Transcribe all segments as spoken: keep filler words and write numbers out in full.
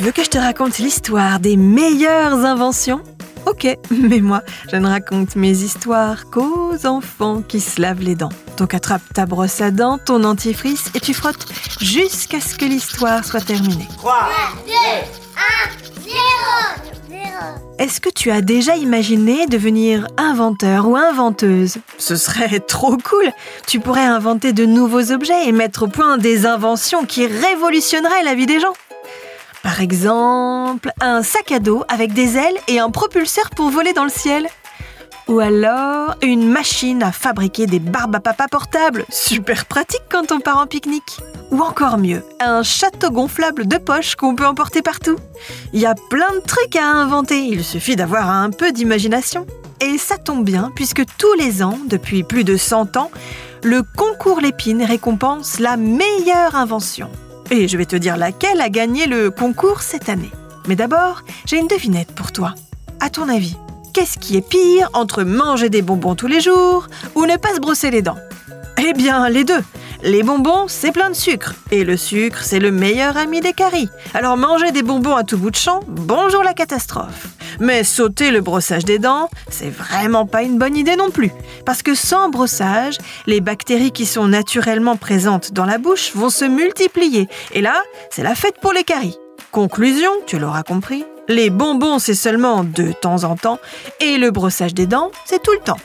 Tu veux que je te raconte l'histoire des meilleures inventions ? Ok, mais moi, je ne raconte mes histoires qu'aux enfants qui se lavent les dents. Donc attrape ta brosse à dents, ton dentifrice et tu frottes jusqu'à ce que l'histoire soit terminée. trois, deux, un, zéro. Est-ce que tu as déjà imaginé devenir inventeur ou inventeuse ? Ce serait trop cool. Tu pourrais inventer de nouveaux objets et mettre au point des inventions qui révolutionneraient la vie des gens. Par exemple, un sac à dos avec des ailes et un propulseur pour voler dans le ciel. Ou alors, une machine à fabriquer des barbes à papa portables. Super pratique quand on part en pique-nique. Ou encore mieux, un château gonflable de poche qu'on peut emporter partout. Il y a plein de trucs à inventer, il suffit d'avoir un peu d'imagination. Et ça tombe bien, puisque tous les ans, depuis plus de cent ans, le concours Lépine récompense la meilleure invention. Et je vais te dire laquelle a gagné le concours cette année. Mais d'abord, j'ai une devinette pour toi. À ton avis, qu'est-ce qui est pire entre manger des bonbons tous les jours ou ne pas se brosser les dents ? Eh bien, les deux. Les bonbons, c'est plein de sucre. Et le sucre, c'est le meilleur ami des caries. Alors manger des bonbons à tout bout de champ, bonjour la catastrophe. Mais sauter le brossage des dents, c'est vraiment pas une bonne idée non plus. Parce que sans brossage, les bactéries qui sont naturellement présentes dans la bouche vont se multiplier. Et là, c'est la fête pour les caries. Conclusion, tu l'auras compris, les bonbons, c'est seulement de temps en temps. Et le brossage des dents, c'est tout le temps.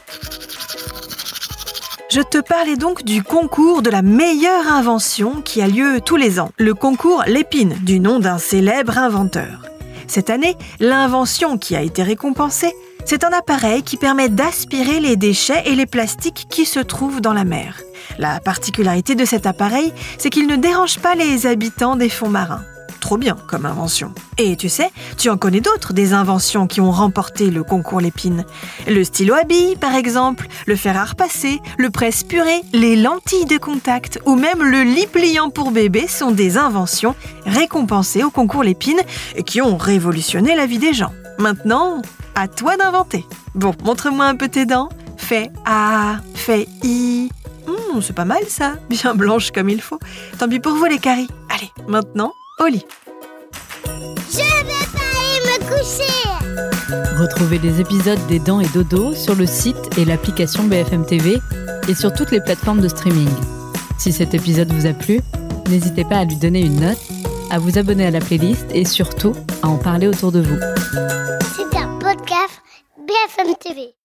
Je te parlais donc du concours de la meilleure invention qui a lieu tous les ans. Le concours Lépine, du nom d'un célèbre inventeur. Cette année, l'invention qui a été récompensée, c'est un appareil qui permet d'aspirer les déchets et les plastiques qui se trouvent dans la mer. La particularité de cet appareil, c'est qu'il ne dérange pas les habitants des fonds marins. Trop bien comme invention. Et tu sais, tu en connais d'autres, des inventions qui ont remporté le concours Lépine. Le stylo à billes, par exemple, le fer à repasser, le presse-purée, les lentilles de contact ou même le lit pliant pour bébé sont des inventions récompensées au concours Lépine et qui ont révolutionné la vie des gens. Maintenant, à toi d'inventer. Bon, montre-moi un peu tes dents. Fais A, fais I. Mmh, c'est pas mal ça, bien blanche comme il faut. Tant pis pour vous les caries. Allez, maintenant, au lit. Je vais pas aller me coucher. Retrouvez les épisodes des Dents et Dodo sur le site et l'application B F M T V et sur toutes les plateformes de streaming. Si cet épisode vous a plu, n'hésitez pas à lui donner une note, à vous abonner à la playlist et surtout à en parler autour de vous. C'est un podcast B F M T V.